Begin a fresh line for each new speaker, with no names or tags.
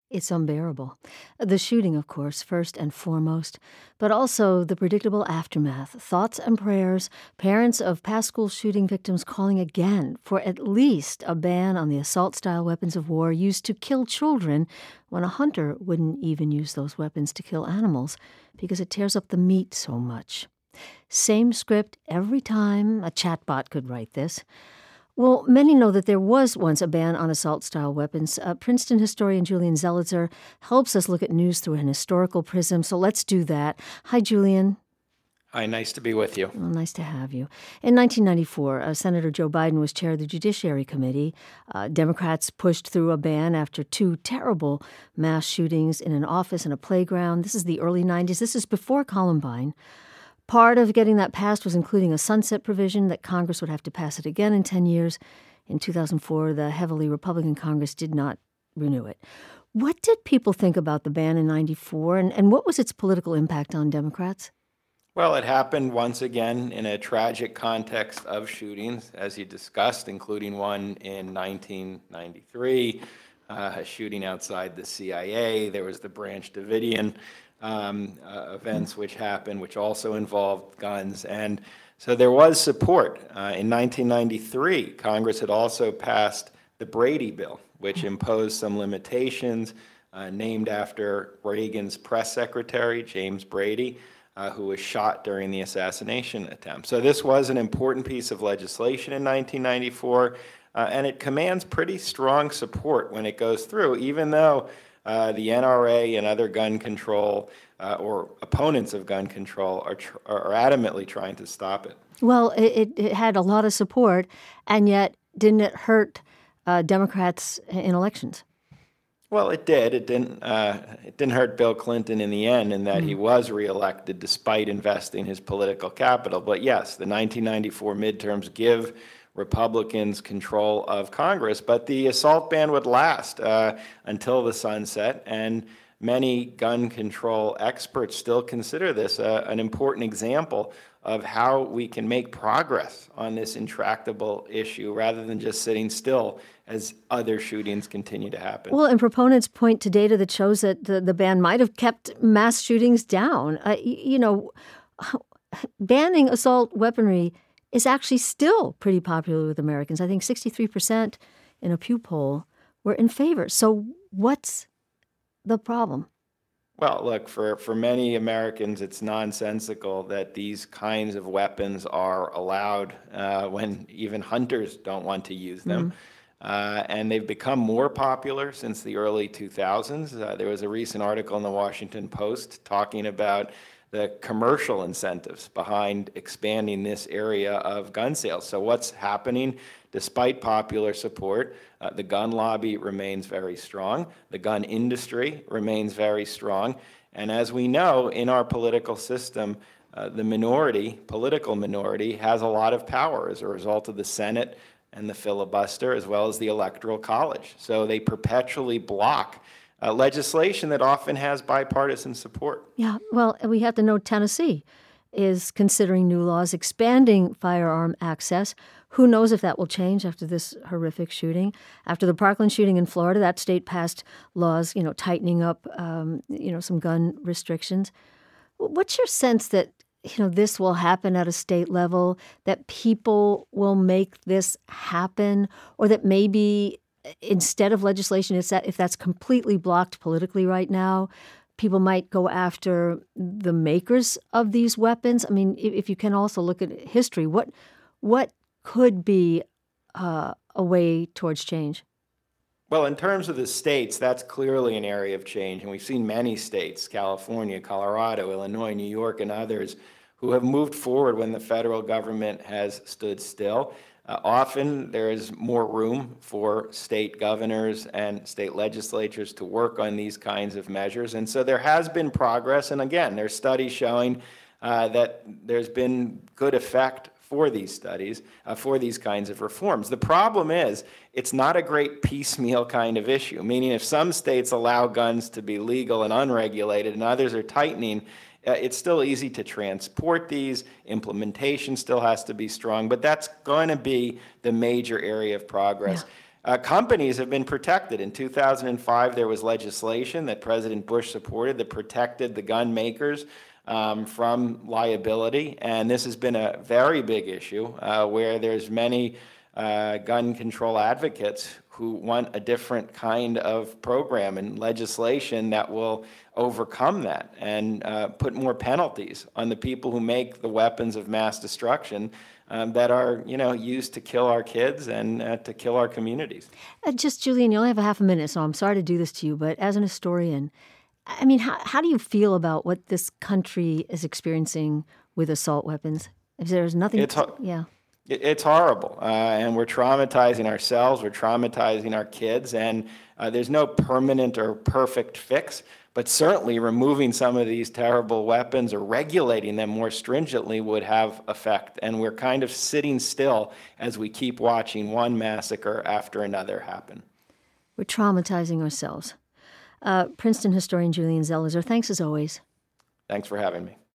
It's unbearable. The shooting, of course, first and foremost, but also the predictable aftermath, thoughts and prayers, parents of past school shooting victims calling again for at least a ban on the assault-style weapons of war used to kill children when a hunter wouldn't even use those weapons to kill animals because it tears up the meat so much. Same script every time. A chatbot could write this. Well, many know that there was once a ban on assault-style weapons. Princeton historian Julian Zelizer helps us look at news through an historical prism, so let's do that. Hi, Julian.
Hi, nice to be with you.
Well, nice to have you. In 1994, Senator Joe Biden was chair of the Judiciary Committee. Democrats pushed through a ban after two terrible mass shootings in an office and a playground. This is the early 90s. This is before Columbine. Part of getting that passed was including a sunset provision that Congress would have to pass it again in 10 years. In 2004, the heavily Republican Congress did not renew it. What did people think about the ban in 94, and what was its political impact on Democrats?
Well, it happened once again in a tragic context of shootings, as you discussed, including one in 1993, a shooting outside the CIA. There was the Branch Davidian events which happened, which also involved guns. And so there was support. In 1993, Congress had also passed the Brady Bill, which imposed some limitations named after Reagan's press secretary, James Brady, who was shot during the assassination attempt. So this was an important piece of legislation in 1994, and it commands pretty strong support when it goes through, even though the NRA and other gun control or opponents of gun control are adamantly trying to stop it.
Well, it had a lot of support, and yet didn't it hurt Democrats in elections?
Well, it did. It didn't hurt Bill Clinton in the end, in that he was reelected despite investing his political capital. But yes, the 1994 midterms give Republicans control of Congress, but the assault ban would last until the sunset, and many gun control experts still consider this an important example of how we can make progress on this intractable issue rather than just sitting still as other shootings continue to happen.
Well, and proponents point to data that shows that the ban might have kept mass shootings down. Banning assault weaponry is actually still pretty popular with Americans. I think 63% in a Pew poll were in favor. So what's the problem?
Well, look, for many Americans, it's nonsensical that these kinds of weapons are allowed when even hunters don't want to use them. And they've become more popular since the early 2000s. There was a recent article in the Washington Post talking about the commercial incentives behind expanding this area of gun sales. So what's happening? Despite popular support, the gun lobby remains very strong. The gun industry remains very strong. And as we know, in our political system, the political minority, has a lot of power as a result of the Senate and the filibuster, as well as the Electoral College. So they perpetually block legislation that often has bipartisan support.
Yeah, well, we have to know Tennessee is considering new laws expanding firearm access. Who knows if that will change after this horrific shooting? After the Parkland shooting in Florida, that state passed laws, tightening up, some gun restrictions. What's your sense that, this will happen at a state level, that people will make this happen, or that maybe instead of legislation, if that's completely blocked politically right now, people might go after the makers of these weapons? I mean, if you can also look at history, what could be a way towards change?
Well, in terms of the states, that's clearly an area of change. And we've seen many states, California, Colorado, Illinois, New York, and others, who have moved forward when the federal government has stood still. Often there is more room for state governors and state legislatures to work on these kinds of measures. And so there has been progress. And again, there's studies showing that there's been good effect for these studies, for these kinds of reforms. The problem is, it's not a great piecemeal kind of issue, meaning if some states allow guns to be legal and unregulated and others are tightening, it's still easy to transport these. Implementation still has to be strong, but that's going to be the major area of progress. Companies have been protected. In 2005, there was legislation that President Bush supported that protected the gun makers from liability, and this has been a very big issue where there's many gun control advocates who want a different kind of program and legislation that will overcome that and put more penalties on the people who make the weapons of mass destruction that are, used to kill our kids and to kill our communities.
Just, Julian, you only have a half a minute, so I'm sorry to do this to you, but as an historian, I mean, how do you feel about what this country is experiencing with assault weapons? If there's nothing, yeah.
It's horrible, and we're traumatizing ourselves, we're traumatizing our kids, and there's no permanent or perfect fix, but certainly removing some of these terrible weapons or regulating them more stringently would have effect, and we're kind of sitting still as we keep watching one massacre after another happen.
We're traumatizing ourselves. Princeton historian Julian Zelizer, thanks as always.
Thanks for having me.